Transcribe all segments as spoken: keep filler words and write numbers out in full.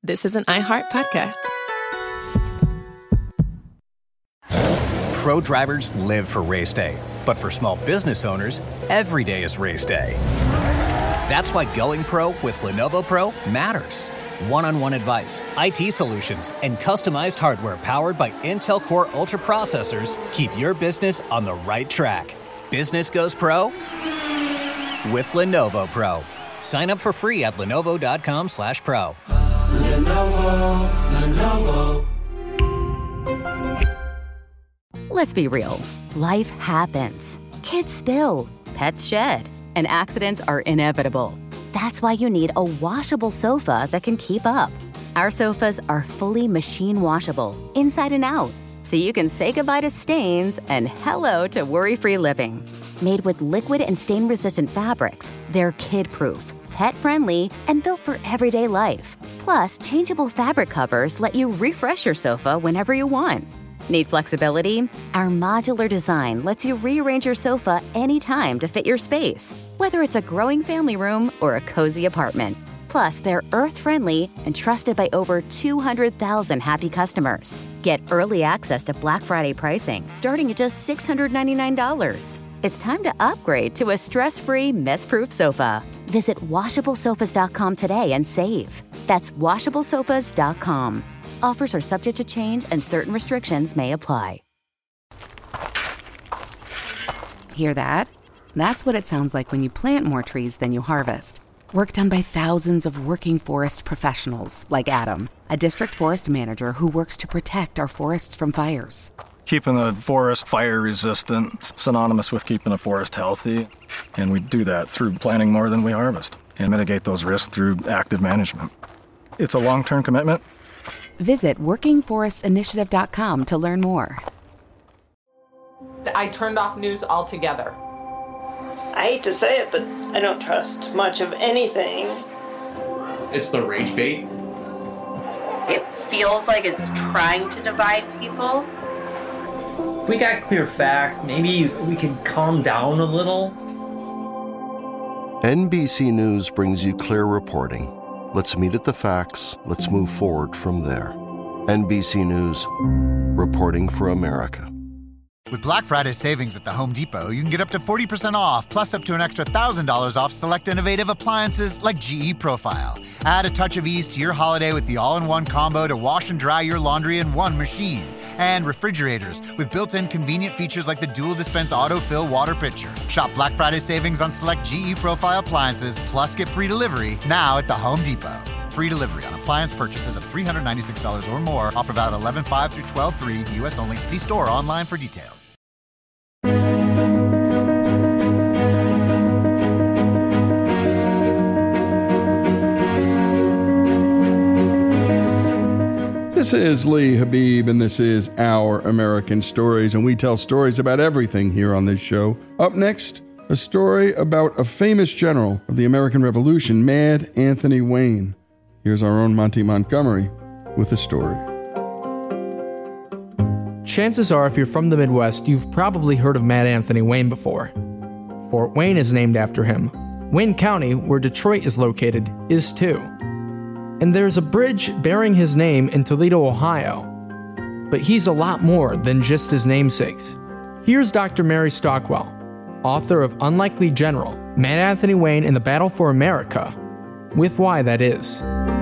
this is an iHeart podcast. Pro drivers live for race day, but for small business owners, every day is race day. That's why going pro with Lenovo Pro matters. One-on-one advice, I T solutions, and customized hardware powered by Intel Core Ultra processors keep your business on the right track. Business goes pro with Lenovo Pro. Sign up for free at lenovo.com slash pro. Lenovo, Lenovo. Let's be real. Life happens. Kids spill. Pets shed. And accidents are inevitable. That's why you need a washable sofa that can keep up. Our sofas are fully machine washable, inside and out, so you can say goodbye to stains and hello to worry-free living. Made with liquid and stain-resistant fabrics, they're kid-proof, pet-friendly, and built for everyday life. Plus, changeable fabric covers let you refresh your sofa whenever you want. Need flexibility? Our modular design lets you rearrange your sofa anytime to fit your space, whether it's a growing family room or a cozy apartment. Plus, they're earth-friendly and trusted by over two hundred thousand happy customers. Get early access to Black Friday pricing starting at just six hundred ninety-nine dollars. It's time to upgrade to a stress-free, mess-proof sofa. Visit washable sofas dot com today and save. That's washable sofas dot com. Offers are subject to change and certain restrictions may apply. Hear that? That's what it sounds like when you plant more trees than you harvest. Work done by thousands of working forest professionals like Adam, a district forest manager who works to protect our forests from fires. Keeping the forest fire resistant is synonymous with keeping the forest healthy, and we do that through planting more than we harvest and mitigate those risks through active management. It's a long-term commitment. Visit working forests initiative dot com to learn more. I turned off news altogether. I hate to say it, but I don't trust much of anything. It's the rage bait. It feels like it's trying to divide people. If we got clear facts, maybe we could calm down a little. N B C News brings you clear reporting. Let's meet at the facts. Let's move forward from there. N B C News, reporting for America. With Black Friday savings at the Home Depot, you can get up to forty percent off, plus up to an extra one thousand dollars off select innovative appliances like G E Profile. Add a touch of ease to your holiday with the all-in-one combo to wash and dry your laundry in one machine. And refrigerators with built-in convenient features like the dual dispense autofill water pitcher. Shop Black Friday savings on select G E Profile appliances, plus get free delivery now at the Home Depot. Free delivery on appliance purchases of three hundred ninety-six dollars or more. Offer valid eleven five through twelve three, U S only. See store online for details. This is Lee Habib, and this is Our American Stories, and we tell stories about everything here on this show. Up next, a story about a famous general of the American Revolution, Mad Anthony Wayne. Here's our own Monty Montgomery with the story. Chances are, if you're from the Midwest, you've probably heard of Mad Anthony Wayne before. Fort Wayne is named after him. Wayne County, where Detroit is located, is too. And there's a bridge bearing his name in Toledo, Ohio. But he's a lot more than just his namesakes. Here's Doctor Mary Stockwell, author of Unlikely General, Mad Anthony Wayne and the Battle for America, with why that is.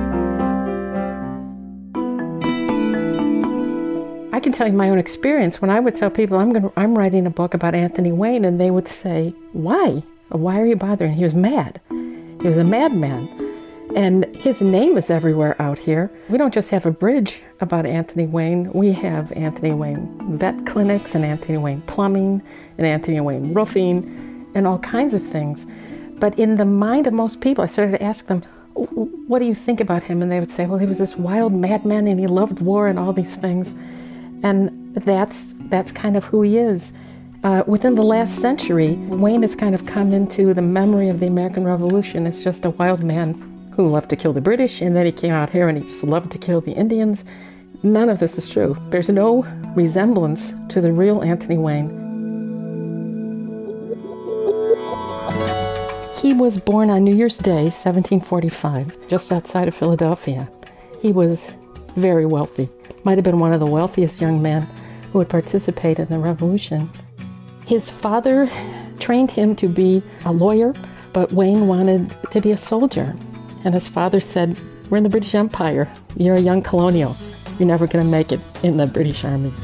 I can tell you my own experience. When I would tell people I'm going, I'm writing a book about Anthony Wayne, and they would say, "Why? Why are you bothering?" He was mad. He was a madman. And his name is everywhere out here. We don't just have a bridge about Anthony Wayne. We have Anthony Wayne vet clinics and Anthony Wayne plumbing and Anthony Wayne roofing and all kinds of things. But in the mind of most people, I started to ask them, what do you think about him? And they would say, well, he was this wild madman and he loved war and all these things. And that's that's kind of who he is. Uh, within the last century, Wayne has kind of come into the memory of the American Revolution as just a wild man who loved to kill the British, and then he came out here and he just loved to kill the Indians. None of this is true. There's no resemblance to the real Anthony Wayne. He was born on New Year's Day, seventeen forty-five, just outside of Philadelphia. He was very wealthy. Might have been one of the wealthiest young men who would participate in the revolution. His father trained him to be a lawyer, but Wayne wanted to be a soldier. And his father said, "We're in the British Empire. You're a young colonial. You're never going to make it in the British Army."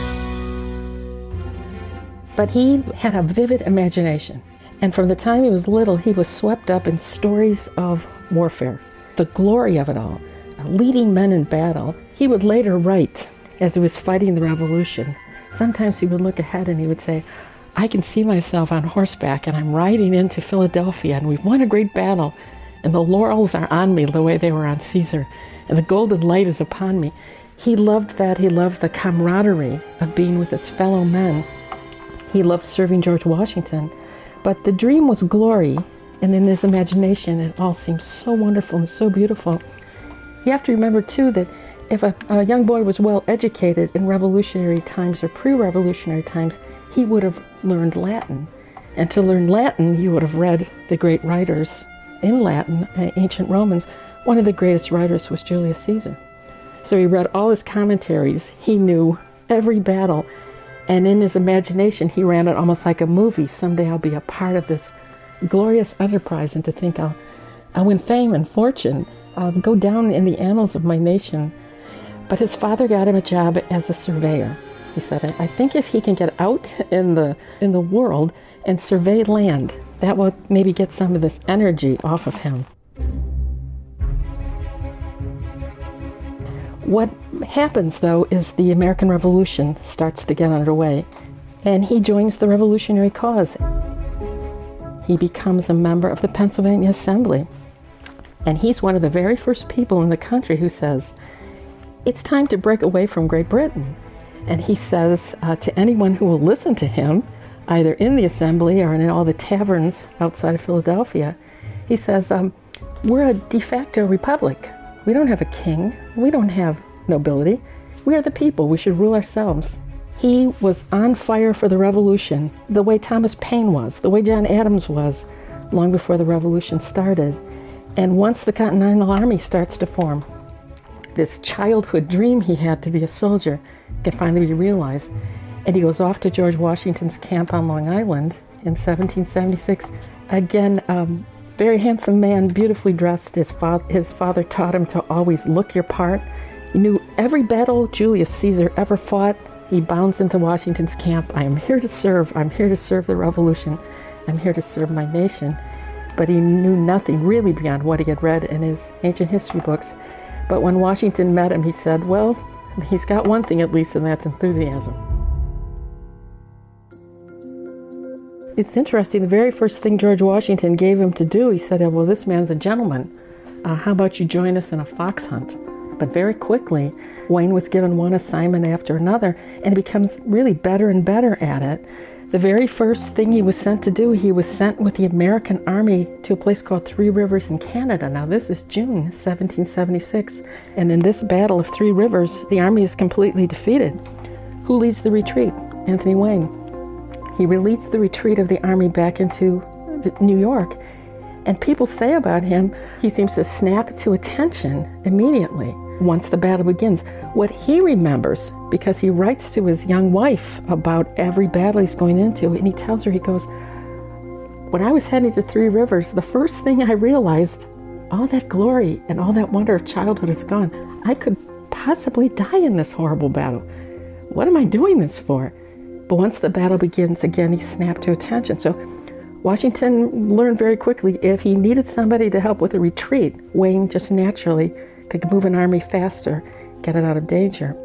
But he had a vivid imagination. And from the time he was little, he was swept up in stories of warfare, the glory of it all, leading men in battle. He would later write, as he was fighting the revolution, sometimes he would look ahead and he would say, "I can see myself on horseback and I'm riding into Philadelphia and we've won a great battle and the laurels are on me the way they were on Caesar and the golden light is upon me." He loved that. He loved the camaraderie of being with his fellow men. He loved serving George Washington. But the dream was glory, and in his imagination it all seemed so wonderful and so beautiful. You have to remember, too, that if a, a young boy was well educated in revolutionary times or pre-revolutionary times, he would have learned Latin. And to learn Latin, you would have read the great writers in Latin, uh, ancient Romans. One of the greatest writers was Julius Caesar. So he read all his commentaries. He knew every battle. And in his imagination, he ran it almost like a movie. Someday I'll be a part of this glorious enterprise, and to think I'll, I'll win fame and fortune. I'll go down in the annals of my nation. But his father got him a job as a surveyor. He said, I think if he can get out in the in the world and survey land, that will maybe get some of this energy off of him. What happens, though, is the American Revolution starts to get underway, and he joins the revolutionary cause. He becomes a member of the Pennsylvania Assembly, and he's one of the very first people in the country who says, it's time to break away from Great Britain. And he says uh, to anyone who will listen to him, either in the Assembly or in all the taverns outside of Philadelphia, he says, um, we're a de facto republic. We don't have a king. We don't have nobility. We are the people. We should rule ourselves. He was on fire for the revolution, the way Thomas Paine was, the way John Adams was, long before the revolution started. And once the Continental Army starts to form, this childhood dream he had to be a soldier can finally be realized. And he goes off to George Washington's camp on Long Island in seventeen seventy-six. Again, um, very handsome man, beautifully dressed. His, fa- his father taught him to always look your part. He knew every battle Julius Caesar ever fought. He bounds into Washington's camp. I am here to serve. I'm here to serve the revolution. I'm here to serve my nation. But he knew nothing really beyond what he had read in his ancient history books. But when Washington met him, he said, well, he's got one thing at least, and that's enthusiasm. It's interesting, the very first thing George Washington gave him to do, he said, well, this man's a gentleman. Uh, how about you join us in a fox hunt? But very quickly, Wayne was given one assignment after another, and he becomes really better and better at it. The very first thing he was sent to do, he was sent with the American Army to a place called Three Rivers in Canada. Now, this is June seventeen seventy-six, and in this battle of Three Rivers, the Army is completely defeated. Who leads the retreat? Anthony Wayne. He leads the retreat of the Army back into New York, and people say about him, he seems to snap to attention immediately once the battle begins. What he remembers, because he writes to his young wife about every battle he's going into, and he tells her, he goes, when I was heading to Three Rivers, the first thing I realized, all that glory and all that wonder of childhood is gone. I could possibly die in this horrible battle. What am I doing this for? But once the battle begins, again, he snapped to attention. So Washington learned very quickly if he needed somebody to help with a retreat, Wayne just naturally could move an army faster, get it out of danger.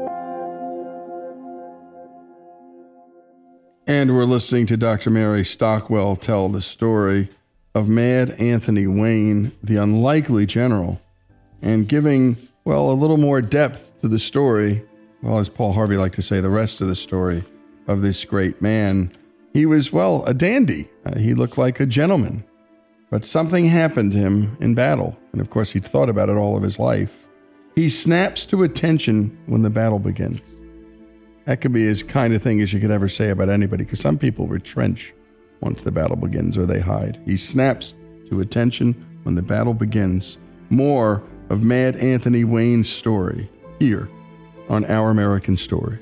And we're listening to Doctor Mary Stockwell tell the story of Mad Anthony Wayne, the unlikely general, and giving, well, a little more depth to the story, well, as Paul Harvey liked to say, the rest of the story of this great man. He was, well, a dandy. Uh, he looked like a gentleman. But something happened to him in battle, and of course he'd thought about it all of his life. He snaps to attention when the battle begins. That could be as kind of thing as you could ever say about anybody, because some people retrench once the battle begins, or they hide. He snaps to attention when the battle begins, more of Mad Anthony Wayne's story here on Our American Stories.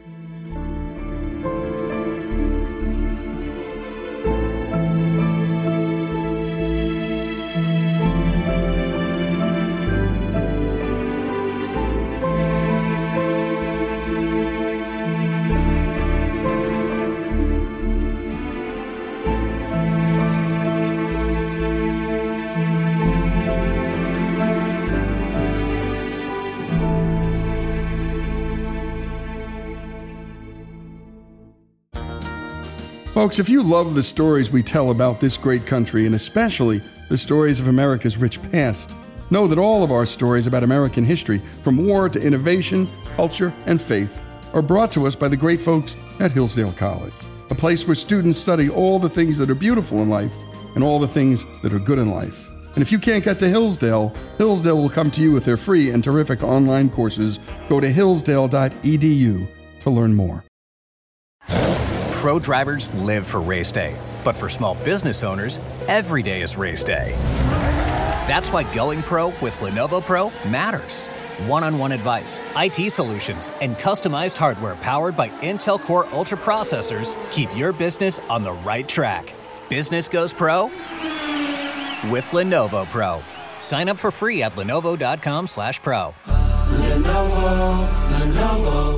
Folks, if you love the stories we tell about this great country, and especially the stories of America's rich past, know that all of our stories about American history, from war to innovation, culture, and faith, are brought to us by the great folks at Hillsdale College, a place where students study all the things that are beautiful in life and all the things that are good in life. And if you can't get to Hillsdale, Hillsdale will come to you with their free and terrific online courses. Go to hillsdale dot e d u to learn more. Pro drivers live for race day, but for small business owners, every day is race day. That's why going pro with Lenovo Pro matters. One-on-one advice, I T solutions, and customized hardware powered by Intel Core Ultra processors keep your business on the right track. Business goes pro with Lenovo Pro. Sign up for free at lenovo dot com slash pro. Lenovo, Lenovo.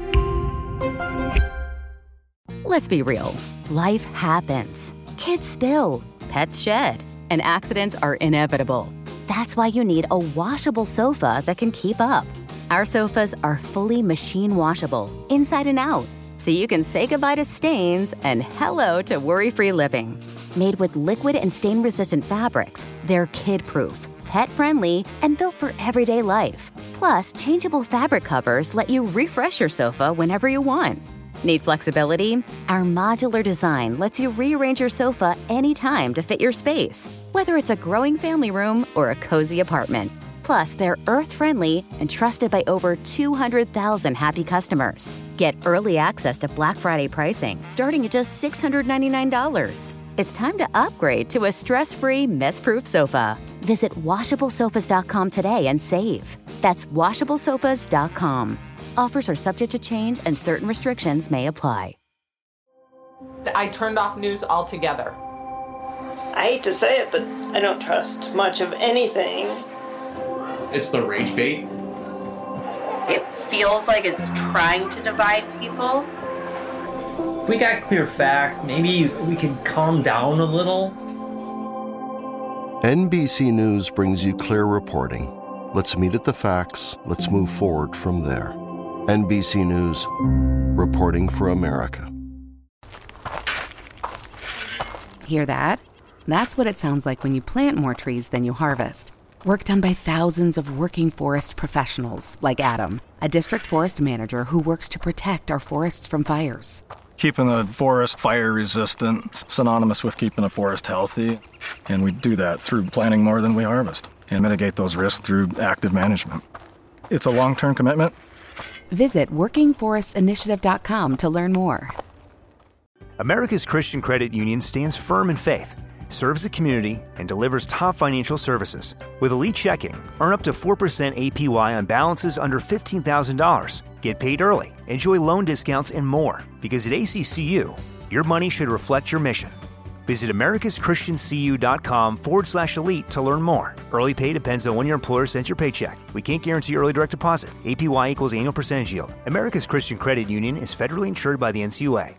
Let's be real. Life happens. Kids spill. Pets shed. And accidents are inevitable. That's why you need a washable sofa that can keep up. Our sofas are fully machine washable, inside and out, so you can say goodbye to stains and hello to worry-free living. Made with liquid and stain-resistant fabrics, they're kid-proof, pet-friendly, and built for everyday life. Plus, changeable fabric covers let you refresh your sofa whenever you want. Need flexibility? Our modular design lets you rearrange your sofa anytime to fit your space, whether it's a growing family room or a cozy apartment. Plus, they're earth-friendly and trusted by over two hundred thousand happy customers. Get early access to Black Friday pricing starting at just six hundred ninety-nine dollars. It's time to upgrade to a stress-free, mess-proof sofa. Visit washable sofas dot com today and save. That's washable sofas dot com. Offers are subject to change and certain restrictions may apply. I turned off news altogether. I hate to say it, but I don't trust much of anything. It's the rage bait. It feels like it's trying to divide people. If we got clear facts, maybe we can calm down a little. N B C News brings you clear reporting. Let's meet at the facts. Let's move forward from there. N B C News, reporting for America. Hear that? That's what it sounds like when you plant more trees than you harvest. Work done by thousands of working forest professionals like Adam, a district forest manager who works to protect our forests from fires. Keeping the forest fire resistant, synonymous with keeping the forest healthy. And we do that through planting more than we harvest and mitigate those risks through active management. It's a long-term commitment. Visit working forests initiative dot com to learn more. America's Christian Credit Union stands firm in faith, serves the community, and delivers top financial services. With Elite Checking, earn up to four percent A P Y on balances under fifteen thousand dollars. Get paid early, enjoy loan discounts, and more. Because at A C C U, your money should reflect your mission. Visit americaschristiancu.com forward slash elite to learn more. Early pay depends on when your employer sends your paycheck. We can't guarantee early direct deposit. A P Y equals annual percentage yield. America's Christian Credit Union is federally insured by the N C U A.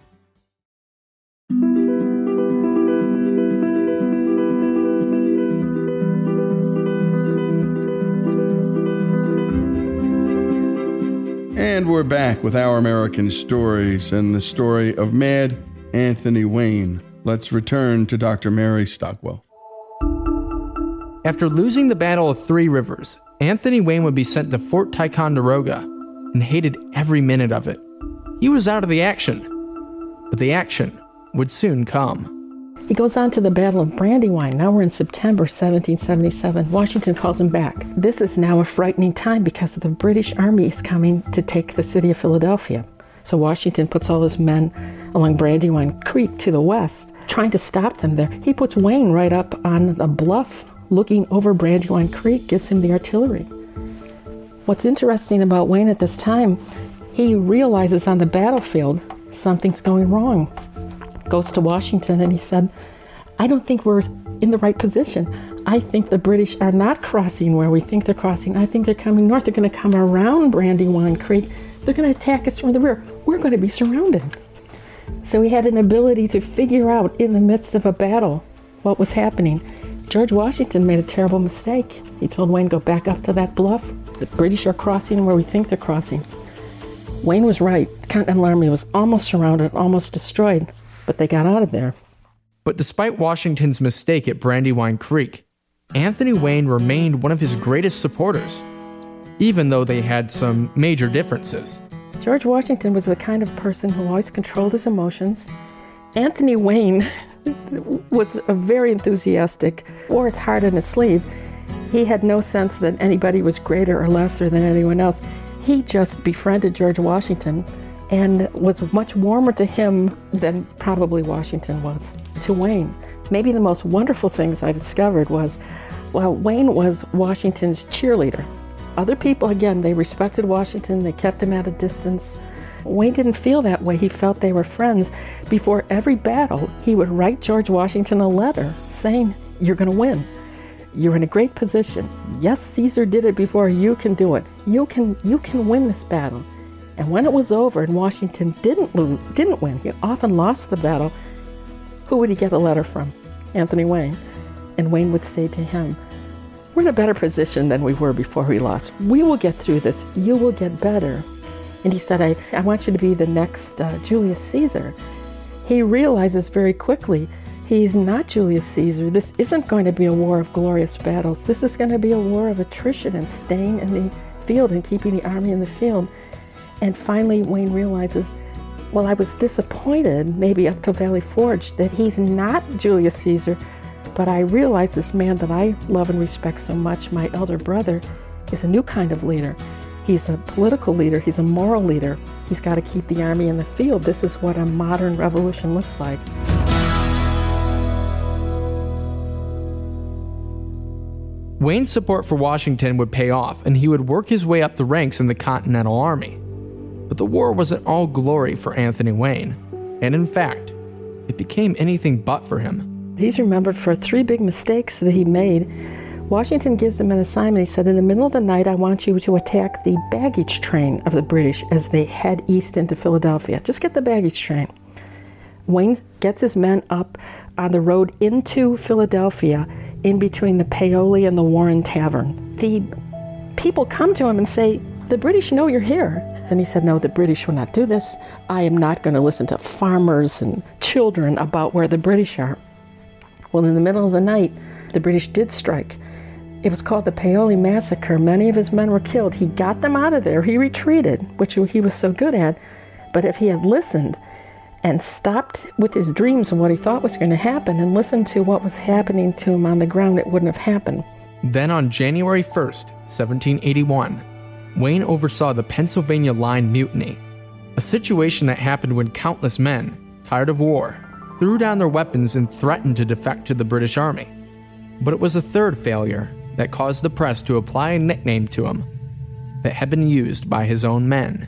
And we're back with Our American Stories and the story of Mad Anthony Wayne. Let's return to Doctor Mary Stockwell. After losing the Battle of Three Rivers, Anthony Wayne would be sent to Fort Ticonderoga and hated every minute of it. He was out of the action, but the action would soon come. He goes on to the Battle of Brandywine. Now we're in September seventeen seventy-seven. Washington calls him back. This is now a frightening time because the British Army is coming to take the city of Philadelphia. So Washington puts all his men along Brandywine Creek to the west, trying to stop them there. He puts Wayne right up on the bluff looking over Brandywine Creek gives him the artillery. What's interesting about Wayne at this time, he realizes on the battlefield something's going wrong. Goes to Washington and he said, I don't think we're in the right position. I think the British are not crossing where we think they're crossing. I think they're coming north. They're going to come around Brandywine Creek. They're going to attack us from the rear. We're going to be surrounded. So he had an ability to figure out in the midst of a battle what was happening. George Washington made a terrible mistake. He told Wayne, go back up to that bluff. The British are crossing where we think they're crossing. Wayne was right. The Continental Army was almost surrounded, almost destroyed, but they got out of there. But despite Washington's mistake at Brandywine Creek, Anthony Wayne remained one of his greatest supporters, even though they had some major differences. George Washington was the kind of person who always controlled his emotions. Anthony Wayne was a very enthusiastic, wore his heart on his sleeve. He had no sense that anybody was greater or lesser than anyone else. He just befriended George Washington and was much warmer to him than probably Washington was to Wayne. Maybe the most wonderful things I discovered was, well, Wayne was Washington's cheerleader. Other people, again, they respected Washington, they kept him at a distance. Wayne didn't feel that way. He felt they were friends. Before every battle, he would write George Washington a letter saying, you're going to win. You're in a great position. Yes, Caesar did it before. You can do it. You can you can win this battle. And when it was over and Washington didn't lose, didn't win, he often lost the battle, who would he get a letter from? Anthony Wayne. And Wayne would say to him, we're in a better position than we were before we lost. We will get through this. You will get better. And he said, I, I want you to be the next uh, Julius Caesar. He realizes very quickly he's not Julius Caesar. This isn't going to be a war of glorious battles. This is going to be a war of attrition and staying in the field and keeping the army in the field. And finally, Wayne realizes, well, I was disappointed, maybe up to Valley Forge, that he's not Julius Caesar, but I realize this man that I love and respect so much, my elder brother, is a new kind of leader. He's a political leader. He's a moral leader. He's got to keep the army in the field. This is what a modern revolution looks like. Wayne's support for Washington would pay off, and he would work his way up the ranks in the Continental Army. But the war wasn't all glory for Anthony Wayne, and in fact, it became anything but for him. He's remembered for three big mistakes that he made. Washington gives him an assignment. He said, in the middle of the night, I want you to attack the baggage train of the British as they head east into Philadelphia. Just get the baggage train. Wayne gets his men up on the road into Philadelphia, in between the Paoli and the Warren Tavern. The people come to him and say, the British know you're here. And he said, no, the British will not do this. I am not going to listen to farmers and children about where the British are. Well, in the middle of the night, the British did strike. It was called the Paoli Massacre. Many of his men were killed. He got them out of there. He retreated, which he was so good at. But if he had listened and stopped with his dreams and what he thought was going to happen and listened to what was happening to him on the ground, it wouldn't have happened. Then on January first, seventeen eighty-one, Wayne oversaw the Pennsylvania Line Mutiny, a situation that happened when countless men, tired of war, threw down their weapons and threatened to defect to the British Army. But it was a third failure that caused the press to apply a nickname to him that had been used by his own men.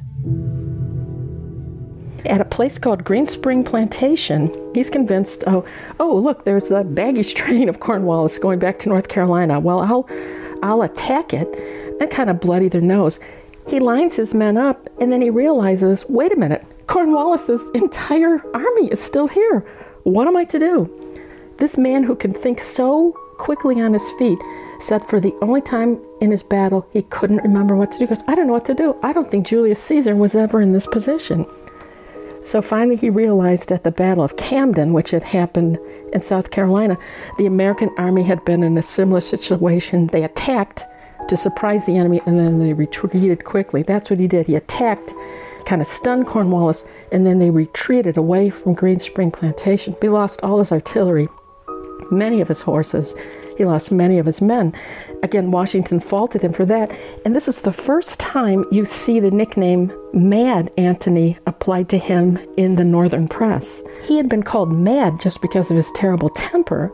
At a place called Green Spring Plantation, he's convinced, oh, oh, look, there's the baggage train of Cornwallis going back to North Carolina. Well, I'll, I'll attack it and kind of bloody their nose. He lines his men up, and then he realizes, wait a minute, Cornwallis's entire army is still here. What am I to do? This man who can think so quickly on his feet said for the only time in his battle he couldn't remember what to do. He goes, I don't know what to do. I don't think Julius Caesar was ever in this position. So finally he realized at the Battle of Camden, which had happened in South Carolina, the American army had been in a similar situation. They attacked to surprise the enemy, and then they retreated quickly. That's what he did. He attacked, kind of stunned Cornwallis, and then they retreated away from Green Spring Plantation. He lost all his artillery, many of his horses. He lost many of his men. Again, Washington faulted him for that. And this is the first time you see the nickname Mad Anthony applied to him in the Northern press. He had been called mad just because of his terrible temper.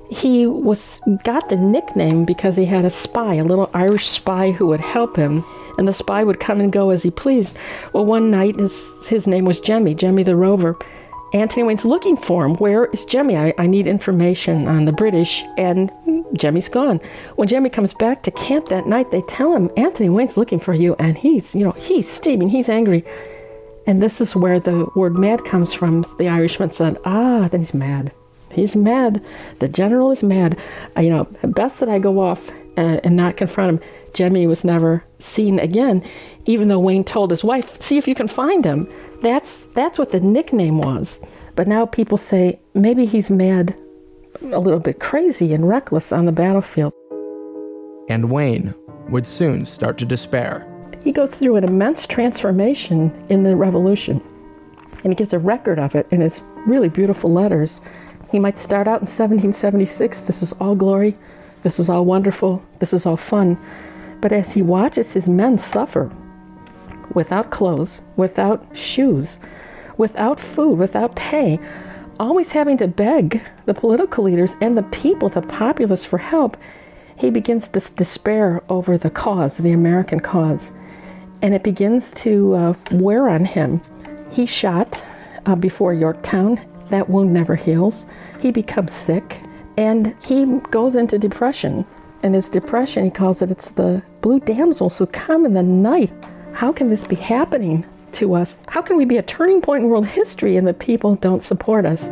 He was got the nickname because he had a spy, a little Irish spy who would help him, and the spy would come and go as he pleased. Well, one night, his, his name was Jemmy, Jemmy the Rover. Anthony Wayne's looking for him. Where is Jemmy? I, I need information on the British, and Jemmy's gone. When Jemmy comes back to camp that night, they tell him, Anthony Wayne's looking for you, and he's, you know, he's steaming, he's angry. And this is where the word mad comes from. The Irishman said, ah, then he's mad. He's mad. The general is mad. I, you know, best that I go off uh, and not confront him. Jemmy was never seen again, even though Wayne told his wife, see if you can find him. That's that's what the nickname was. But now people say, maybe he's mad, a little bit crazy and reckless on the battlefield. And Wayne would soon start to despair. He goes through an immense transformation in the Revolution, and he gives a record of it in his really beautiful letters. He might start out in seventeen seventy-six, this is all glory, this is all wonderful, this is all fun. But as he watches his men suffer, without clothes, without shoes, without food, without pay, always having to beg the political leaders and the people, the populace, for help, he begins to despair over the cause, the American cause. And it begins to uh, wear on him. He's shot uh, before Yorktown. That wound never heals. He becomes sick, and he goes into depression. And his depression, he calls it, it's the blue damsels who come in the night. How can this be happening to us? How can we be a turning point in world history and the people don't support us?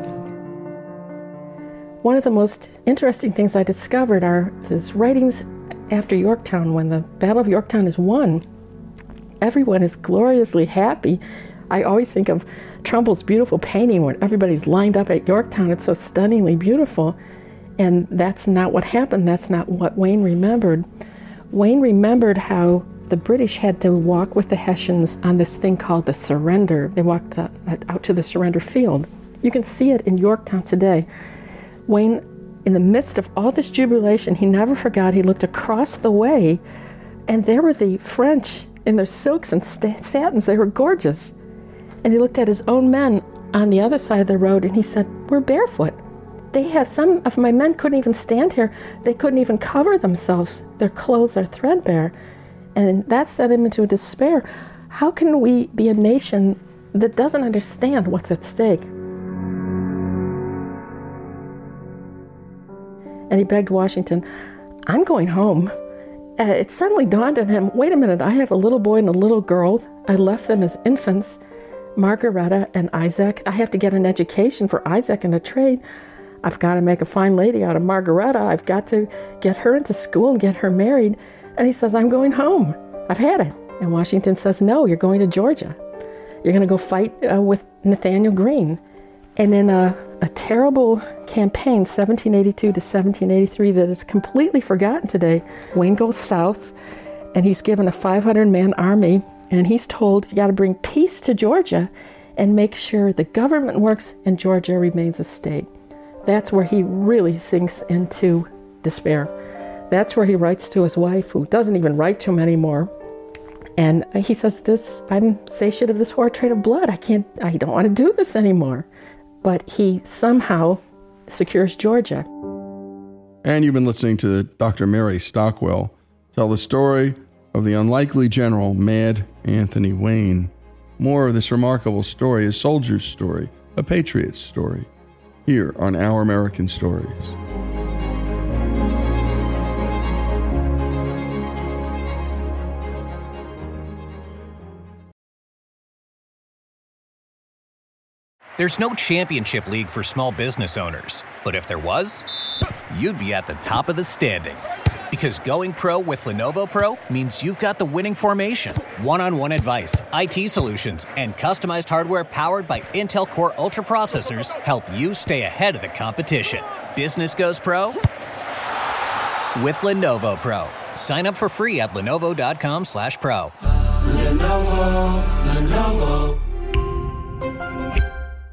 One of the most interesting things I discovered are his writings after Yorktown. When the Battle of Yorktown is won, everyone is gloriously happy. I always think of Trumbull's beautiful painting when everybody's lined up at Yorktown. It's so stunningly beautiful. And that's not what happened. That's not what Wayne remembered. Wayne remembered how the British had to walk with the Hessians on this thing called the surrender. They walked uh, out to the surrender field. You can see it in Yorktown today. Wayne, in the midst of all this jubilation, he never forgot. He looked across the way, and there were the French in their silks and st- satins. They were gorgeous. And he looked at his own men on the other side of the road, and he said, we're barefoot. They have, some of my men couldn't even stand here. They couldn't even cover themselves. Their clothes are threadbare. And that set him into despair. How can we be a nation that doesn't understand what's at stake? And he begged Washington, I'm going home. Uh, it suddenly dawned on him, wait a minute, I have a little boy and a little girl. I left them as infants, Margaretta and Isaac. I have to get an education for Isaac and a trade. I've got to make a fine lady out of Margaretta. I've got to get her into school and get her married. And he says, I'm going home. I've had it. And Washington says, no, you're going to Georgia. You're going to go fight uh, with Nathaniel Greene. And in a, a terrible campaign, seventeen eighty-two to seventeen eighty-three, that is completely forgotten today, Wayne goes south, and he's given a five hundred man army, and he's told, you got to bring peace to Georgia and make sure the government works and Georgia remains a state. That's where he really sinks into despair. That's where he writes to his wife, who doesn't even write to him anymore. And he says, "This, I'm satiate of this horrid trade of blood. I can't, I don't want to do this anymore." But he somehow secures Georgia. And you've been listening to Doctor Mary Stockwell tell the story of the unlikely general, Mad Anthony Wayne. More of this remarkable story, a soldier's story, a patriot's story, here on Our American Stories. There's no championship league for small business owners, but if there was, you'd be at the top of the standings. Because going pro with Lenovo Pro means you've got the winning formation, one-on-one advice, I T solutions, and customized hardware powered by Intel Core Ultra processors help you stay ahead of the competition. Business goes pro with Lenovo Pro. Sign up for free at lenovo.com slash pro. Lenovo, Lenovo.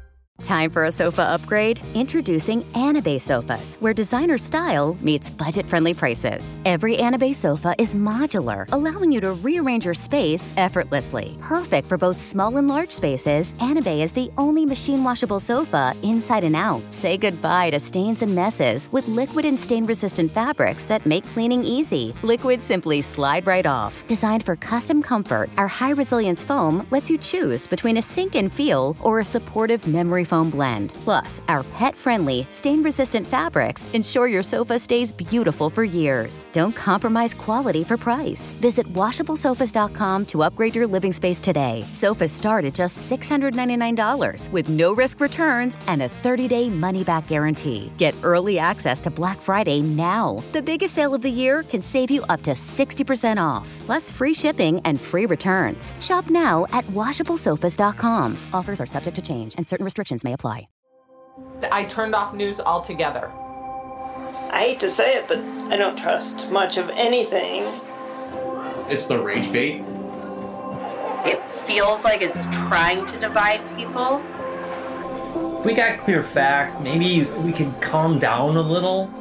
Time for a sofa upgrade? Introducing Anabay Sofas, where designer style meets budget-friendly prices. Every Anabay sofa is modular, allowing you to rearrange your space effortlessly. Perfect for both small and large spaces, Anabay is the only machine-washable sofa inside and out. Say goodbye to stains and messes with liquid and stain-resistant fabrics that make cleaning easy. Liquids simply slide right off. Designed for custom comfort, our high-resilience foam lets you choose between a sink-in feel or a supportive memory foam blend. Plus, our pet-friendly, stain-resistant fabrics ensure your sofa stays beautiful for years. Don't compromise quality for price. Visit washable sofas dot com to upgrade your living space today. Sofas start at just six hundred ninety-nine dollars with no-risk returns and a thirty-day money-back guarantee. Get early access to Black Friday now. The biggest sale of the year can save you up to sixty percent off, plus free shipping and free returns. Shop now at washable sofas dot com. Offers are subject to change and certain restrictions may apply. I turned off news altogether. I hate to say it, but I don't trust much of anything. It's the rage bait. It feels like it's trying to divide people. If we got clear facts, maybe we can calm down a little.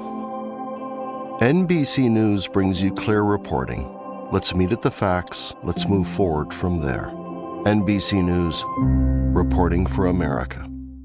N B C News brings you clear reporting. Let's meet at the facts. Let's move forward from there. N B C News, reporting for America.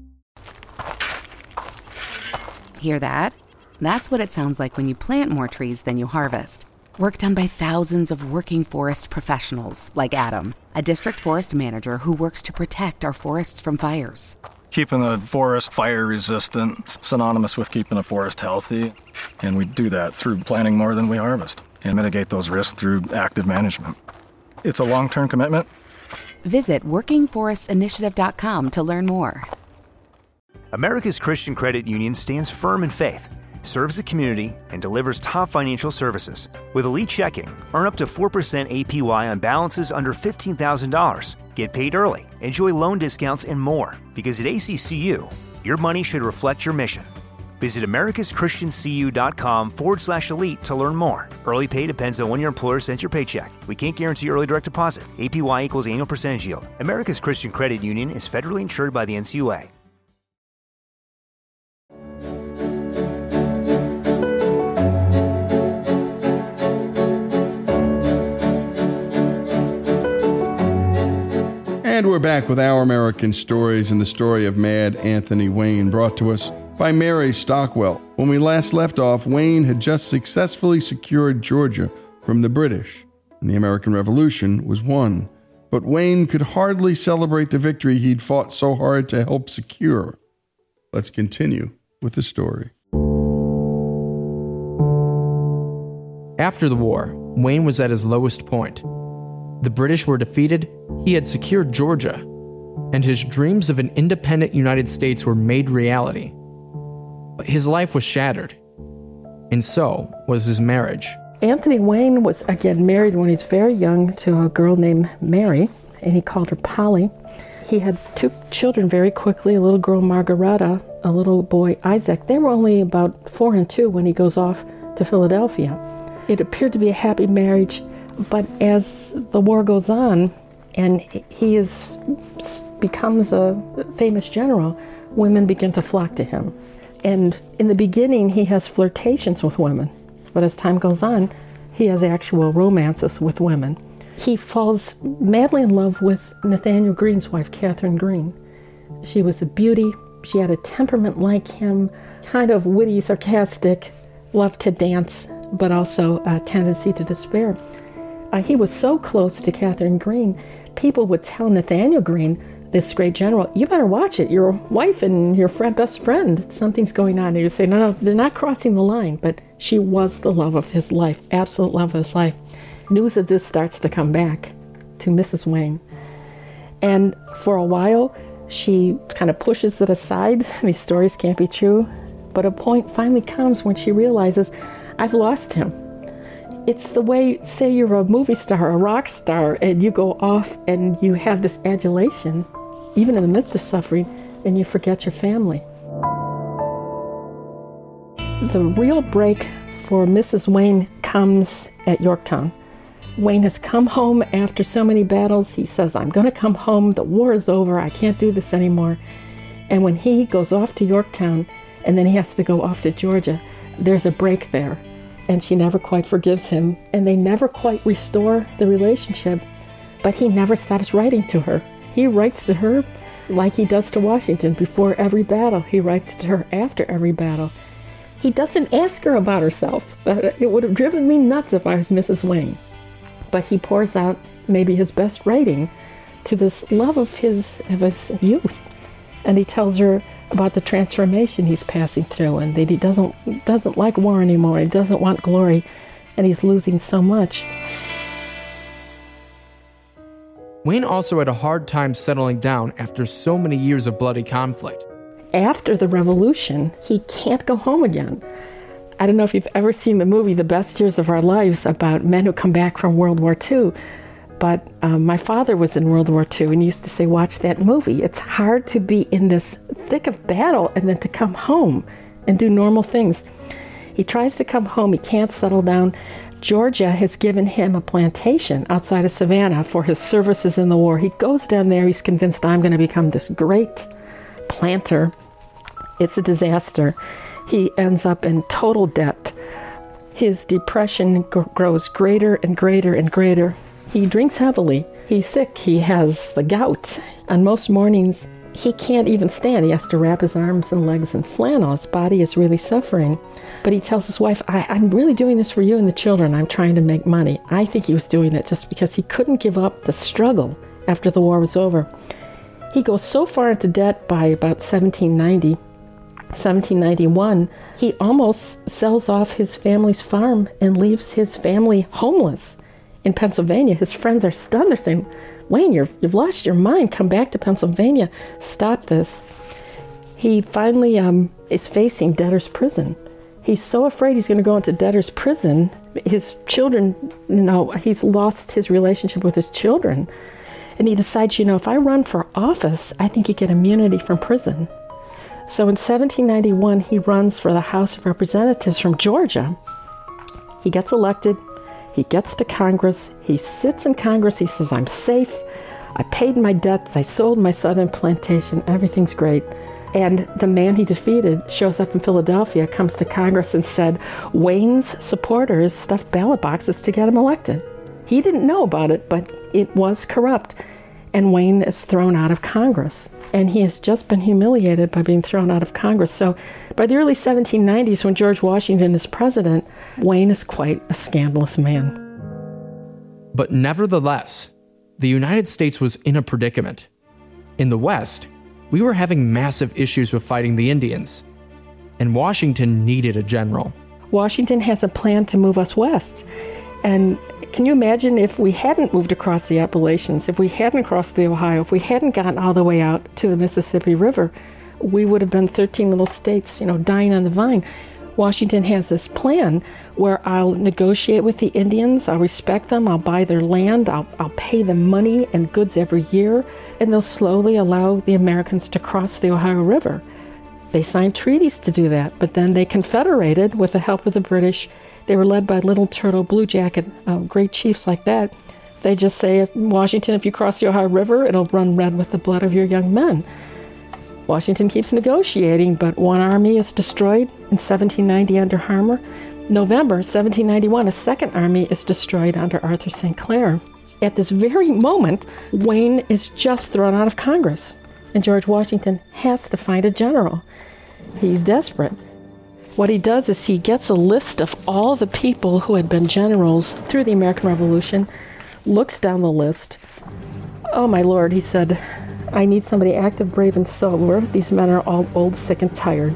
Hear that? That's what it sounds like when you plant more trees than you harvest. Work done by thousands of working forest professionals like Adam, a district forest manager who works to protect our forests from fires. Keeping the forest fire resistant, synonymous with keeping the forest healthy. And we do that through planting more than we harvest and mitigate those risks through active management. It's a long-term commitment. Visit working forests initiative dot com to learn more. America's Christian Credit Union stands firm in faith, serves the community, and delivers top financial services. With Elite Checking, earn up to four percent A P Y on balances under fifteen thousand dollars. Get paid early, enjoy loan discounts, and more. Because at A C C U, your money should reflect your mission. Visit americaschristiancu.com forward slash elite to learn more. Early pay depends on when your employer sends your paycheck. We can't guarantee early direct deposit. A P Y equals annual percentage yield. America's Christian Credit Union is federally insured by the N C U A. And we're back with Our American Stories and the story of Mad Anthony Wayne, brought to us by Mary Stockwell. When we last left off, Wayne had just successfully secured Georgia from the British, and the American Revolution was won. But Wayne could hardly celebrate the victory he'd fought so hard to help secure. Let's continue with the story. After the war, Wayne was at his lowest point. The British were defeated, he had secured Georgia, and his dreams of an independent United States were made reality. But his life was shattered, and so was his marriage. Anthony Wayne was, again, married when he was very young to a girl named Mary, and he called her Polly. He had two children very quickly, a little girl, Margareta, a little boy, Isaac. They were only about four and two when he goes off to Philadelphia. It appeared to be a happy marriage, but as the war goes on and he is becomes a famous general, women begin to flock to him. And in the beginning, he has flirtations with women. But as time goes on, he has actual romances with women. He falls madly in love with Nathaniel Greene's wife, Catherine Greene. She was a beauty. She had a temperament like him, kind of witty, sarcastic, loved to dance, but also a tendency to despair. Uh, he was so close to Catherine Greene, people would tell Nathaniel Greene, this great general, you better watch it. Your wife and your friend, best friend, something's going on. And he would say, no, no, they're not crossing the line. But she was the love of his life, absolute love of his life. News of this starts to come back to Missus Wayne. And for a while, she kind of pushes it aside. These stories can't be true. But a point finally comes when she realizes, I've lost him. It's the way, say you're a movie star, a rock star, and you go off and you have this adulation, even in the midst of suffering, and you forget your family. The real break for Missus Wayne comes at Yorktown. Wayne has come home after so many battles. He says, I'm going to come home. The war is over. I can't do this anymore. And when he goes off to Yorktown and then he has to go off to Georgia, there's a break there. And she never quite forgives him. And they never quite restore the relationship. But he never stops writing to her. He writes to her like he does to Washington before every battle. He writes to her after every battle. He doesn't ask her about herself. It would have driven me nuts if I was Missus Wayne. But he pours out maybe his best writing to this love of his, of his youth. And he tells her about the transformation he's passing through and that he doesn't, doesn't like war anymore. He doesn't want glory, and he's losing so much. Wayne also had a hard time settling down after so many years of bloody conflict. After the revolution, he can't go home again. I don't know if you've ever seen the movie The Best Years of Our Lives about men who come back from World War Two, but um, my father was in World War Two and he used to say, watch that movie. It's hard to be in this thick of battle and then to come home and do normal things. He tries to come home, he can't settle down. Georgia has given him a plantation outside of Savannah for his services in the war. He goes down there, he's convinced, I'm going to become this great planter. It's a disaster. He ends up in total debt. His depression g- grows greater and greater and greater. He drinks heavily. He's sick. He has the gout. On most mornings, he can't even stand. He has to wrap his arms and legs in flannel. His body is really suffering. But he tells his wife, I, I'm really doing this for you and the children. I'm trying to make money. I think he was doing it just because he couldn't give up the struggle after the war was over. He goes so far into debt by about seventeen ninety, seventeen ninety-one, he almost sells off his family's farm and leaves his family homeless in Pennsylvania. His friends are stunned. They're saying, Wayne, you're, you've lost your mind. Come back to Pennsylvania. Stop this. He finally um, is facing debtor's prison. He's so afraid he's going to go into debtor's prison. His children, you know, he's lost his relationship with his children. And he decides, you know, if I run for office, I think you get immunity from prison. So in seventeen ninety-one, he runs for the House of Representatives from Georgia. He gets elected. He gets to Congress. He sits in Congress. He says, I'm safe. I paid my debts. I sold my southern plantation. Everything's great. And the man he defeated shows up in Philadelphia, comes to Congress and said, Wayne's supporters stuffed ballot boxes to get him elected. He didn't know about it, but it was corrupt. And Wayne is thrown out of Congress. And he has just been humiliated by being thrown out of Congress. So by the early seventeen nineties, when George Washington is president, Wayne is quite a scandalous man. But nevertheless, the United States was in a predicament. In the West, we were having massive issues with fighting the Indians, and Washington needed a general. Washington has a plan to move us west. And can you imagine if we hadn't moved across the Appalachians, if we hadn't crossed the Ohio, if we hadn't gotten all the way out to the Mississippi River, we would have been thirteen little states, you know, dying on the vine. Washington has this plan where I'll negotiate with the Indians, I'll respect them, I'll buy their land, I'll, I'll pay them money and goods every year, and they'll slowly allow the Americans to cross the Ohio River. They signed treaties to do that, but then they confederated with the help of the British. They were led by Little Turtle, Blue Jacket, uh, great chiefs like that. They just say, if Washington, if you cross the Ohio River, it'll run red with the blood of your young men. Washington keeps negotiating, but one army is destroyed in seventeen ninety under Harmer. November seventeen ninety-one, a second army is destroyed under Arthur Saint Clair. At this very moment, Wayne is just thrown out of Congress, and George Washington has to find a general. He's desperate. What he does is he gets a list of all the people who had been generals through the American Revolution, looks down the list. Oh, my Lord, he said, I need somebody active, brave, and sober. These men are all old, sick, and tired.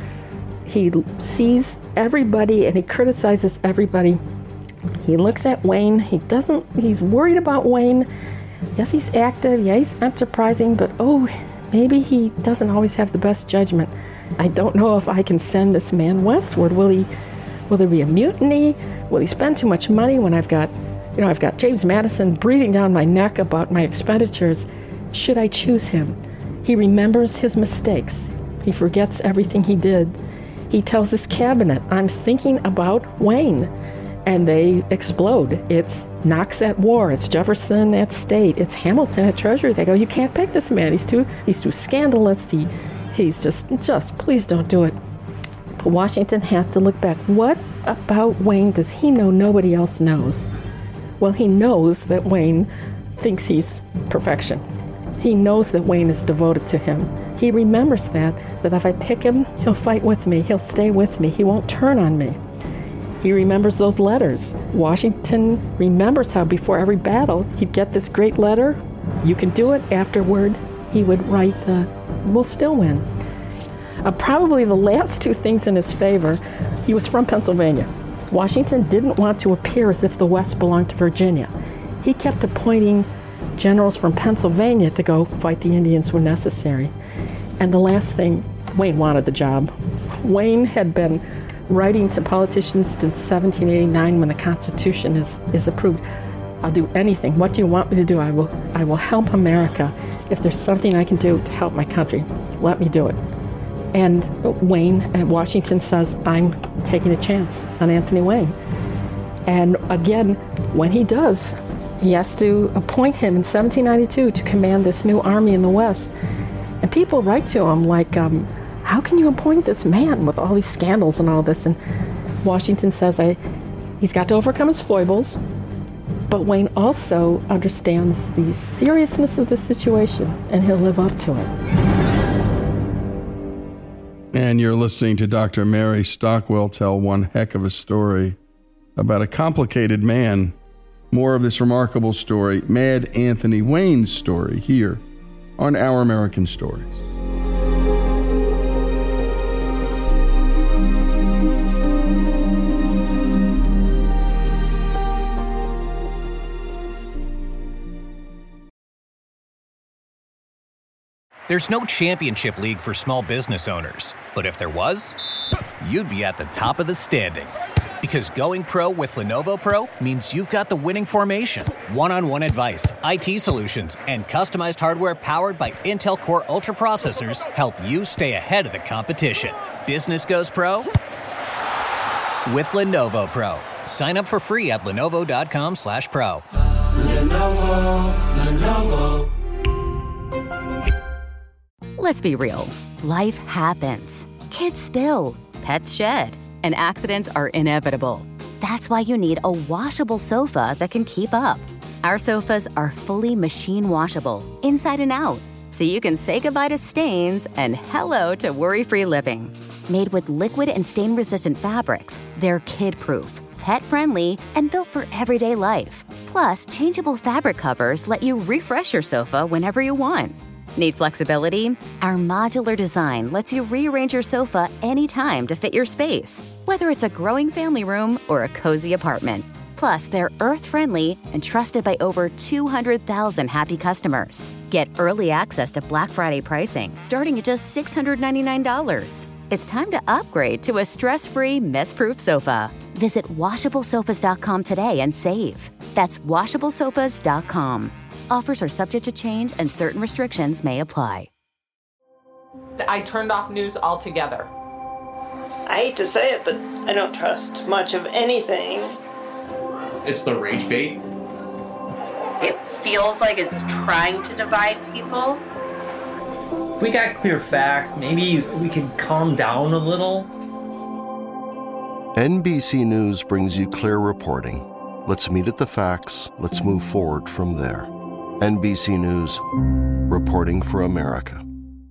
He sees everybody and he criticizes everybody. He looks at Wayne. He doesn't, he's worried about Wayne. Yes, he's active. Yeah, he's enterprising, but oh, maybe he doesn't always have the best judgment. I don't know if I can send this man westward. Will he, will there be a mutiny? Will he spend too much money when I've got, you know, I've got James Madison breathing down my neck about my expenditures? Should I choose him? He remembers his mistakes. He forgets everything he did. He tells his cabinet, I'm thinking about Wayne. And they explode. It's Knox at war. It's Jefferson at state. It's Hamilton at treasury. They go, you can't pick this man. He's too he's too scandalous. He he's just, just, please don't do it. But Washington has to look back. What about Wayne does he know nobody else knows? Well, he knows that Wayne thinks he's perfection. He knows that Wayne is devoted to him. He remembers that, that if I pick him, he'll fight with me, he'll stay with me, he won't turn on me. He remembers those letters. Washington remembers how before every battle, he'd get this great letter, you can do it. Afterward, he would write the, we'll still win. Uh, probably the last two things in his favor, he was from Pennsylvania. Washington didn't want to appear as if the West belonged to Virginia. He kept appointing generals from Pennsylvania to go fight the Indians when necessary. And the last thing, Wayne wanted the job. Wayne had been writing to politicians since seventeen eighty-nine when the Constitution is, is approved. I'll do anything. What do you want me to do? I will, I will help America. If there's something I can do to help my country, let me do it. And Wayne at Washington says, I'm taking a chance on Anthony Wayne. And again, when he does, he has to appoint him in seventeen ninety-two to command this new army in the West. And people write to him like, um, how can you appoint this man with all these scandals and all this? And Washington says, I, he's got to overcome his foibles, but Wayne also understands the seriousness of the situation, and he'll live up to it. And you're listening to Doctor Mary Stockwell tell one heck of a story about a complicated man. More of this remarkable story, Mad Anthony Wayne's story, here on Our American Stories. There's no championship league for small business owners, but if there was, you'd be at the top of the standings. Because going pro with Lenovo Pro means you've got the winning formation, one-on-one advice, I T solutions, and customized hardware powered by Intel Core Ultra processors help you stay ahead of the competition. Business goes pro with Lenovo Pro. Sign up for free at lenovo.com slash pro. Lenovo, Lenovo. Let's be real. Life happens. Kids spill. Pets shed. And accidents are inevitable. That's why you need a washable sofa that can keep up. Our sofas are fully machine washable, inside and out, so you can say goodbye to stains and hello to worry-free living. Made with liquid and stain-resistant fabrics, they're kid-proof, pet-friendly, and built for everyday life. Plus, changeable fabric covers let you refresh your sofa whenever you want. Need flexibility? Our modular design lets you rearrange your sofa anytime to fit your space, whether it's a growing family room or a cozy apartment. Plus, they're earth-friendly and trusted by over two hundred thousand happy customers. Get early access to Black Friday pricing starting at just six hundred ninety-nine dollars. It's time to upgrade to a stress-free, mess-proof sofa. Visit washable sofas dot com today and save. That's washable sofas dot com. Offers are subject to change and certain restrictions may apply. I turned off news altogether. I hate to say it, but I don't trust much of anything. It's the rage bait. It feels like it's trying to divide people. If we got clear facts, maybe we can calm down a little. N B C News brings you clear reporting. Let's meet at the facts. Let's move forward from there. N B C News, reporting for America.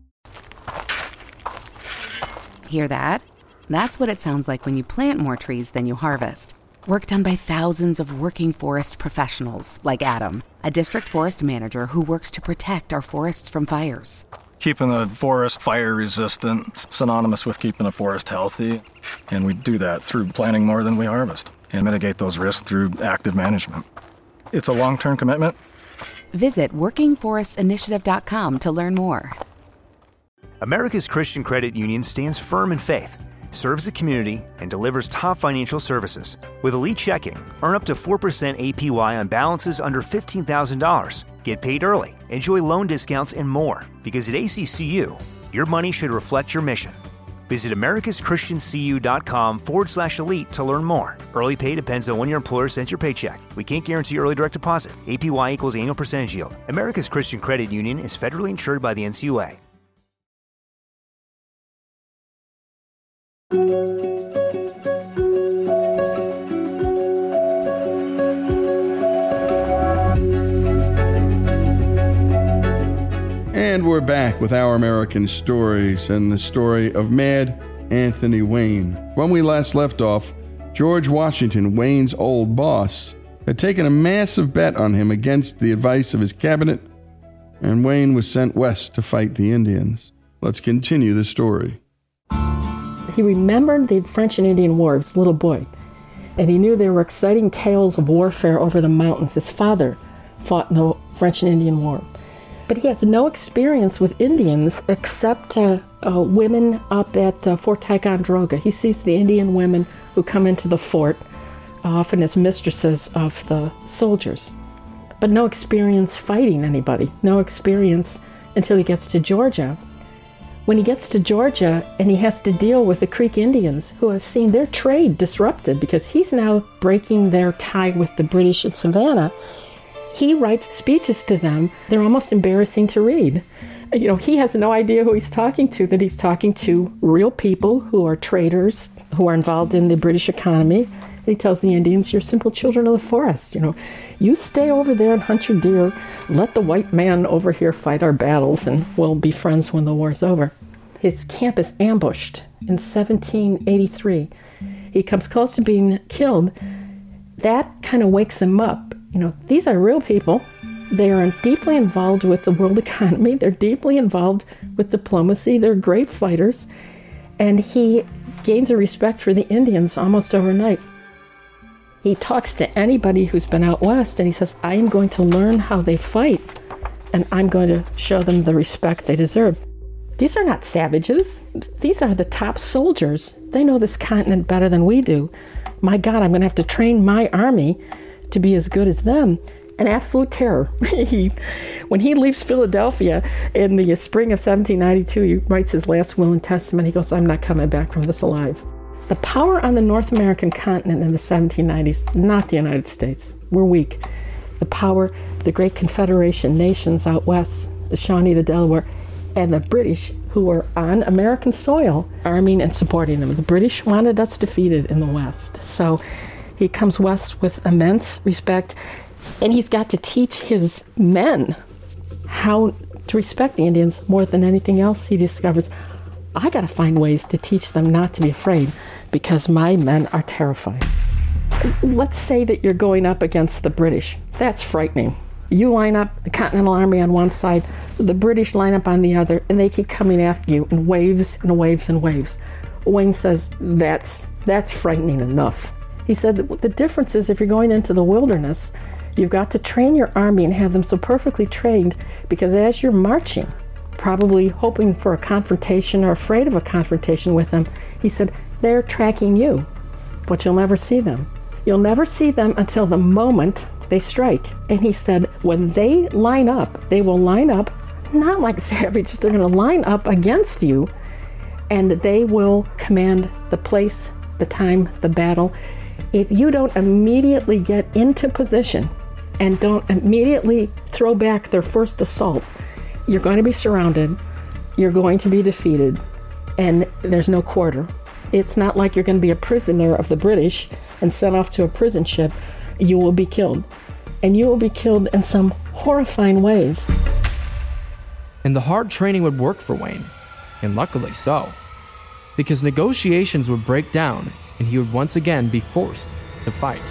Hear that? That's what it sounds like when you plant more trees than you harvest. Work done by thousands of working forest professionals like Adam, a district forest manager who works to protect our forests from fires. Keeping the forest fire resistant, synonymous with keeping the forest healthy. And we do that through planting more than we harvest and mitigate those risks through active management. It's a long-term commitment. Visit working forests initiative dot com to learn more. America's Christian Credit Union stands firm in faith, serves the community, and delivers top financial services. With Elite Checking, earn up to four percent A P Y on balances under fifteen thousand dollars. Get paid early, enjoy loan discounts, and more. Because at A C C U, your money should reflect your mission. Visit americaschristiancu.com forward slash elite to learn more. Early pay depends on when your employer sends your paycheck. We can't guarantee early direct deposit. A P Y equals annual percentage yield. America's Christian Credit Union is federally insured by the N C U A. And we're back with Our American Stories and the story of Mad Anthony Wayne. When we last left off, George Washington, Wayne's old boss, had taken a massive bet on him against the advice of his cabinet, and Wayne was sent west to fight the Indians. Let's continue the story. He remembered the French and Indian War as a little boy, and he knew there were exciting tales of warfare over the mountains. His father fought in the French and Indian War. But he has no experience with Indians except uh, uh, women up at uh, Fort Ticonderoga. He sees the Indian women who come into the fort, often as mistresses of the soldiers. But no experience fighting anybody, no experience until he gets to Georgia. When he gets to Georgia and he has to deal with the Creek Indians who have seen their trade disrupted because he's now breaking their tie with the British in Savannah, he writes speeches to them. They're almost embarrassing to read. You know, he has no idea who he's talking to, that he's talking to real people who are traders, who are involved in the British economy. And he tells the Indians, you're simple children of the forest. You know, you stay over there and hunt your deer. Let the white man over here fight our battles, and we'll be friends when the war's over. His camp is ambushed in seventeen eighty-three. He comes close to being killed. That kind of wakes him up. You know, these are real people. They are deeply involved with the world economy. They're deeply involved with diplomacy. They're great fighters. And he gains a respect for the Indians almost overnight. He talks to anybody who's been out west, and he says, I am going to learn how they fight, and I'm going to show them the respect they deserve. These are not savages. These are the top soldiers. They know this continent better than we do. My God, I'm going to have to train my army to be as good as them. An absolute terror. he, when he leaves Philadelphia in the spring of seventeen ninety-two, he writes his last will and testament. He goes, I'm not coming back from this alive. The power on the North American continent in the seventeen nineties, not the United States. We're weak. The power, the great Confederation nations out west, the Shawnee, the Delaware, and the British, who were on American soil, arming and supporting them. The British wanted us defeated in the West. So he comes west with immense respect, and he's got to teach his men how to respect the Indians more than anything else. He discovers, I got to find ways to teach them not to be afraid because my men are terrified. Let's say that you're going up against the British. That's frightening. You line up the Continental Army on one side, the British line up on the other, and they keep coming after you in waves and waves and waves. Wayne says, that's, that's frightening enough. He said that the difference is if you're going into the wilderness, you've got to train your army and have them so perfectly trained, because as you're marching, probably hoping for a confrontation or afraid of a confrontation with them, he said, they're tracking you, but you'll never see them. You'll never see them until the moment they strike. And he said, when they line up, they will line up, not like savages, they're going to line up against you, and they will command the place, the time, the battle. If you don't immediately get into position and don't immediately throw back their first assault, you're going to be surrounded, you're going to be defeated, and there's no quarter. It's not like you're going to be a prisoner of the British and sent off to a prison ship. You will be killed. And you will be killed in some horrifying ways. And the hard training would work for Wayne, and luckily so, because negotiations would break down and he would once again be forced to fight.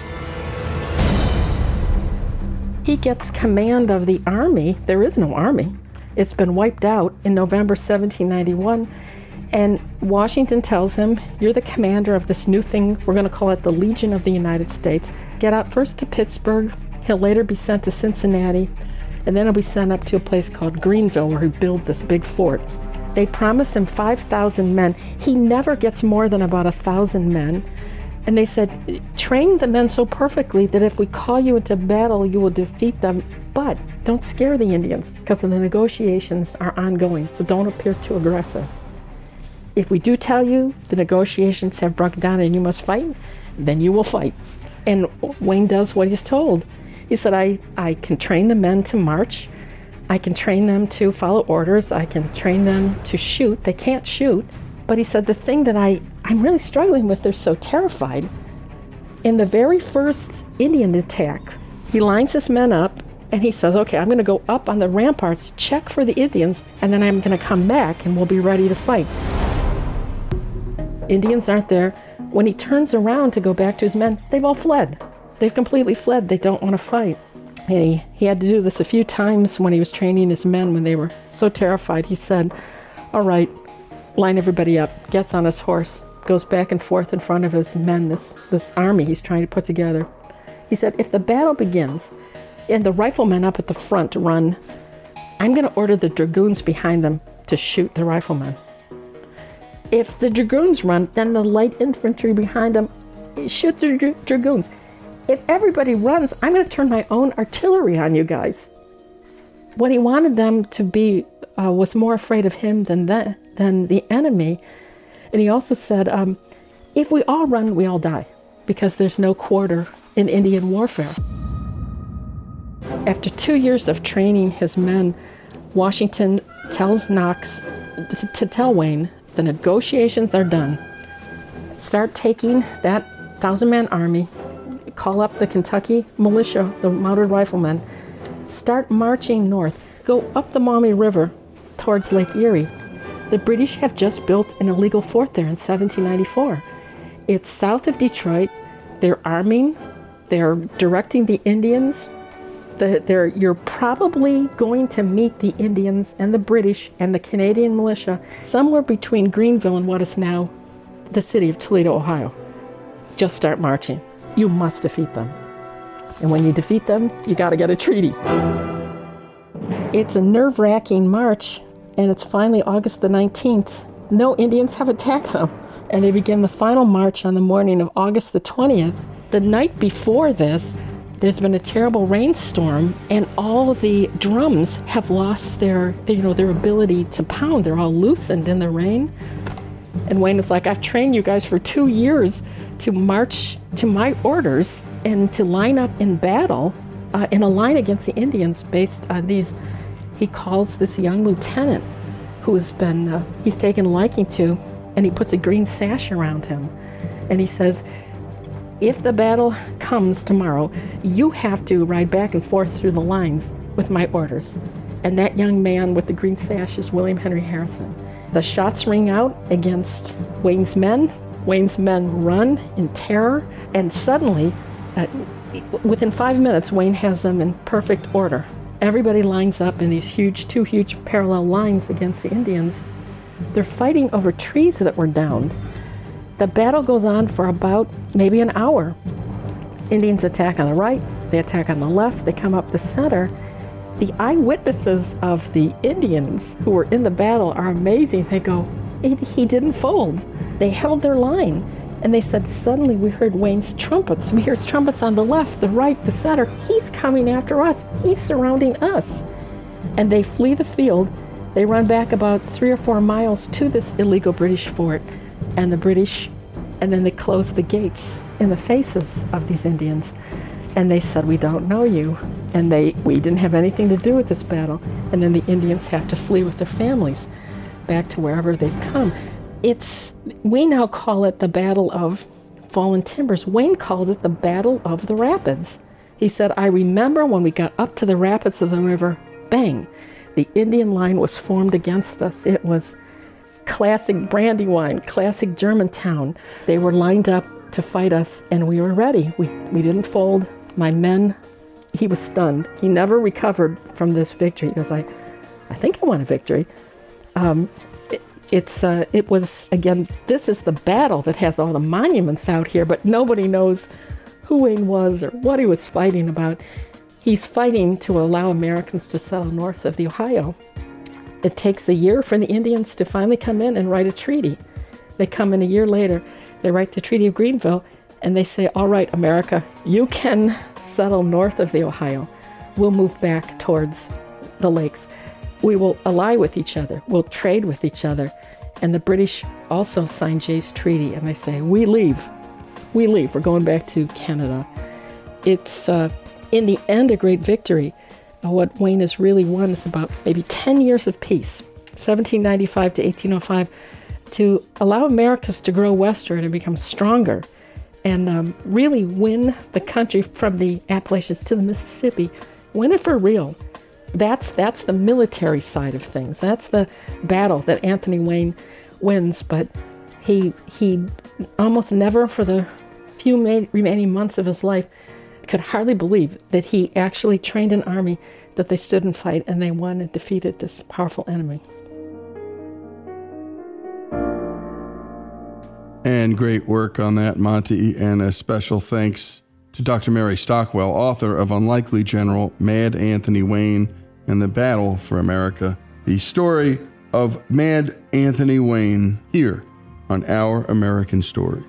He gets command of the army. There is no army. It's been wiped out in November seventeen ninety-one. And Washington tells him, you're the commander of this new thing. We're going to call it the Legion of the United States. Get out first to Pittsburgh. He'll later be sent to Cincinnati. And then he'll be sent up to a place called Greenville, where he built this big fort. They promise him five thousand men. He never gets more than about one thousand men. And they said, train the men so perfectly that if we call you into battle, you will defeat them. But don't scare the Indians, because the negotiations are ongoing, so don't appear too aggressive. If we do tell you the negotiations have broken down and you must fight, then you will fight. And Wayne does what he's told. He said, I, I can train the men to march. I can train them to follow orders. I can train them to shoot. They can't shoot. But he said, the thing that I, I'm really struggling with. They're so terrified. In the very first Indian attack, he lines his men up and he says, okay, I'm going to go up on the ramparts, check for the Indians, and then I'm going to come back and we'll be ready to fight. Indians aren't there. When he turns around to go back to his men, they've all fled. They've completely fled. They don't want to fight. And he, he had to do this a few times when he was training his men when they were so terrified. He said, all right, line everybody up, gets on his horse, goes back and forth in front of his men, this, this army he's trying to put together. He said, if the battle begins and the riflemen up at the front run, I'm going to order the dragoons behind them to shoot the riflemen. If the dragoons run, then the light infantry behind them shoot the dra- dragoons. If everybody runs, I'm going to turn my own artillery on you guys. What he wanted them to be uh, was more afraid of him than the, than the enemy. And he also said, um, if we all run, we all die, because there's no quarter in Indian warfare. After two years of training his men, Washington tells Knox to tell Wayne, the negotiations are done. Start taking that thousand-man army, call up the Kentucky militia, the mounted riflemen, start marching north, go up the Maumee River towards Lake Erie. The British have just built an illegal fort there in seventeen ninety-four. It's south of Detroit. They're arming, they're directing the Indians. The, they're, you're probably going to meet the Indians and the British and the Canadian militia somewhere between Greenville and what is now the city of Toledo, Ohio. Just start marching. You must defeat them. And when you defeat them, you got to get a treaty. It's a nerve-wracking march, and it's finally August the nineteenth. No Indians have attacked them, and they begin the final march on the morning of August the twentieth. The night before this, there's been a terrible rainstorm, and all the drums have lost their, their, you know, their ability to pound. They're all loosened in the rain. And Wayne is like, I've trained you guys for two years to march to my orders and to line up in battle uh, in a line against the Indians based on these. He calls this young lieutenant who has been, uh, he's taken a liking to, and he puts a green sash around him. And he says, if the battle comes tomorrow, you have to ride back and forth through the lines with my orders. And that young man with the green sash is William Henry Harrison. The shots ring out against Wayne's men. Wayne's men run in terror, and suddenly, uh, within five minutes, Wayne has them in perfect order. Everybody lines up in these huge, two huge parallel lines against the Indians. They're fighting over trees that were downed. The battle goes on for about maybe an hour. Indians attack on the right, they attack on the left, they come up the center. The eyewitnesses of the Indians who were in the battle are amazing. They go, he didn't fold. They held their line. And they said, suddenly we heard Wayne's trumpets. We heard trumpets on the left, the right, the center. He's coming after us. He's surrounding us. And they flee the field. They run back about three or four miles to this illegal British fort. And the British, and then they close the gates in the faces of these Indians. And they said, we don't know you. And they, we didn't have anything to do with this battle. And then the Indians have to flee with their families back to wherever they've come. It's, we now call it the Battle of Fallen Timbers. Wayne called it the Battle of the Rapids. He said, I remember when we got up to the rapids of the river, bang, the Indian line was formed against us. It was classic Brandywine, classic Germantown. They were lined up to fight us, and we were ready. We, we didn't fold. My men, he was stunned. He never recovered from this victory. He goes, I, I think I won a victory. Um, It's uh, it was, again, this is the battle that has all the monuments out here, but nobody knows who Wayne was or what he was fighting about. He's fighting to allow Americans to settle north of the Ohio. It takes a year for the Indians to finally come in and write a treaty. They come in a year later, they write the Treaty of Greenville, and they say, all right, America, you can settle north of the Ohio. We'll move back towards the lakes. We will ally with each other. We'll trade with each other. And the British also signed Jay's Treaty, and they say, we leave. We leave. We're going back to Canada. It's, uh, in the end, a great victory. Uh, what Wayne has really won is about maybe ten years of peace. seventeen ninety-five to eighteen oh five, to allow Americas to grow westward and become stronger and um, really win the country from the Appalachians to the Mississippi, win it for real. That's that's the military side of things. That's the battle that Anthony Wayne wins, but he he almost never, for the few remaining months of his life, could hardly believe that he actually trained an army, that they stood and fight, and they won and defeated this powerful enemy. And great work on that, Monty, and a special thanks to Doctor Mary Stockwell, author of Unlikely General, Mad Anthony Wayne, and the Battle for America, the story of Mad Anthony Wayne, here on Our American Stories.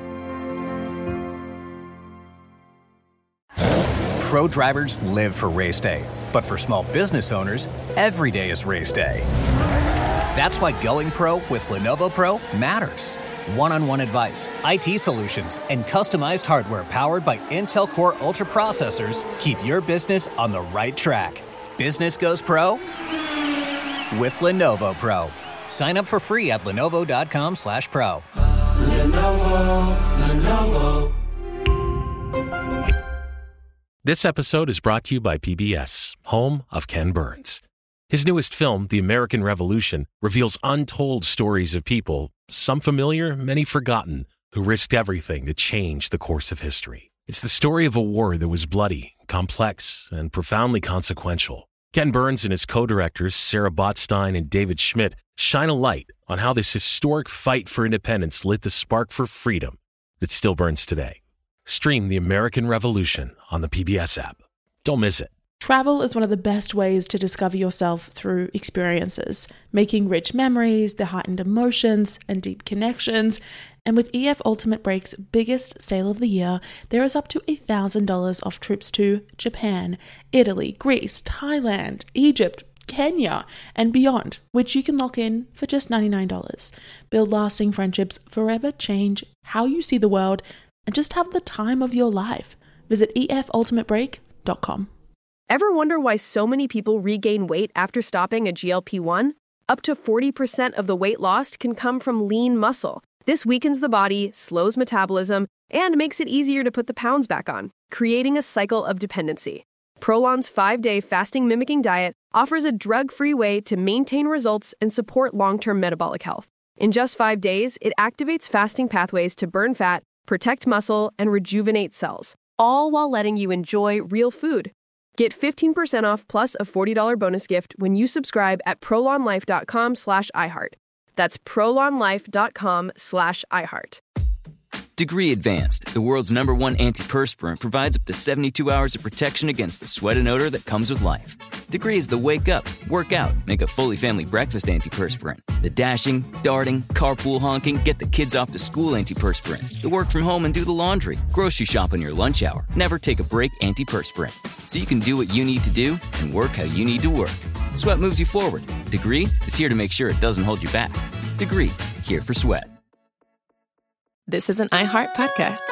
Pro drivers live for race day, but for small business owners, every day is race day. That's why going pro with Lenovo Pro matters. One-on-one advice, I T solutions, and customized hardware powered by Intel Core Ultra processors keep your business on the right track. Business goes pro with Lenovo Pro. Sign up for free at lenovo.com slash pro. Lenovo, Lenovo. This episode is brought to you by P B S, home of Ken Burns. His newest film, The American Revolution, reveals untold stories of people, some familiar, many forgotten, who risked everything to change the course of history. It's the story of a war that was bloody, complex, and profoundly consequential. Ken Burns and his co-directors, Sarah Botstein and David Schmidt, shine a light on how this historic fight for independence lit the spark for freedom that still burns today. Stream The American Revolution on the P B S app. Don't miss it. Travel is one of the best ways to discover yourself through experiences, making rich memories, the heightened emotions, and deep connections. And with E F Ultimate Break's biggest sale of the year, there is up to one thousand dollars off trips to Japan, Italy, Greece, Thailand, Egypt, Kenya, and beyond, which you can lock in for just ninety-nine dollars. Build lasting friendships, forever change how you see the world, and just have the time of your life. Visit E F ultimate break dot com. Ever wonder why so many people regain weight after stopping a G L P one? Up to forty percent of the weight lost can come from lean muscle. This weakens the body, slows metabolism, and makes it easier to put the pounds back on, creating a cycle of dependency. Prolon's five-day fasting-mimicking diet offers a drug-free way to maintain results and support long-term metabolic health. In just five days, it activates fasting pathways to burn fat, protect muscle, and rejuvenate cells, all while letting you enjoy real food. Get fifteen percent off plus a forty dollars bonus gift when you subscribe at prolonlife.com slash iHeart. That's prolonlife.com slash iHeart. Degree Advanced, the world's number one antiperspirant, provides up to seventy-two hours of protection against the sweat and odor that comes with life. Degree is the wake up, work out, make a fully family breakfast antiperspirant. The dashing, darting, carpool honking, get the kids off to school antiperspirant. The work from home and do the laundry, grocery shop on your lunch hour, never take a break antiperspirant. So you can do what you need to do and work how you need to work. Sweat moves you forward. Degree is here to make sure it doesn't hold you back. Degree, here for sweat. This is an iHeart podcast.